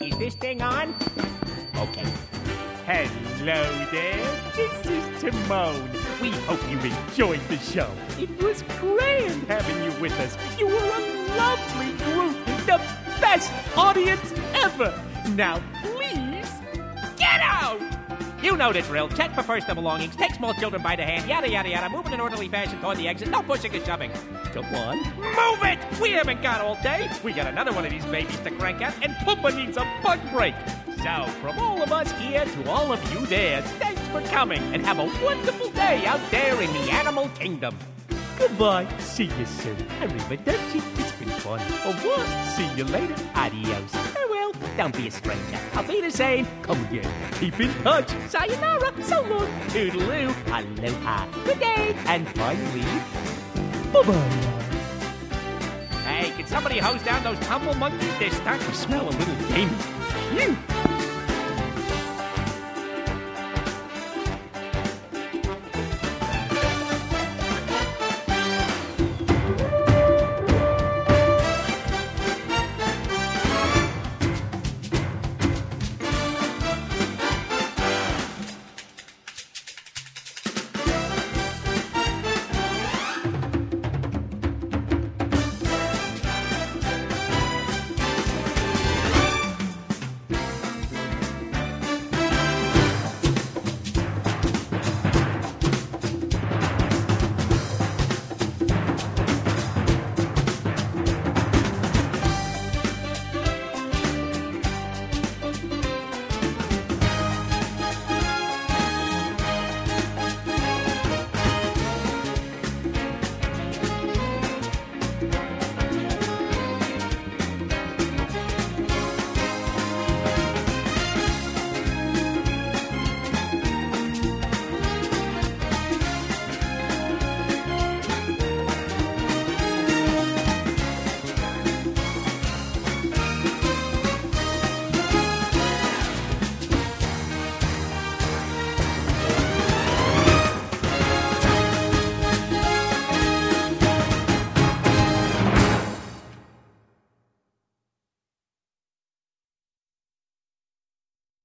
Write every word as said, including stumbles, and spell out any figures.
is this thing on? Okay. Hello there, this is Timon. We hope you enjoyed the show. It was grand having you with us. You were a lovely group, the best audience ever. Now please, get out! You know the drill. Check for personal belongings, take small children by the hand, yada yada yada, move in an orderly fashion toward the exit, no pushing and shoving. Come on, move it! We haven't got all day. We got another one of these babies to crank out, and Pumba needs a bug break. So, from all of us here to all of you there, thanks for coming, and have a wonderful day out there in the animal kingdom. Goodbye. See you soon. Arrivederci. It's been fun. Au revoir. See you later. Adios. Farewell. Don't be a stranger. I'll be the same. Come again. Keep in touch. Sayonara. So long. Toodaloo. Aloha. Good day. And finally, bye-bye. Hey, can somebody hose down those tumble monkeys? They're starting to smell a little gamey. Phew.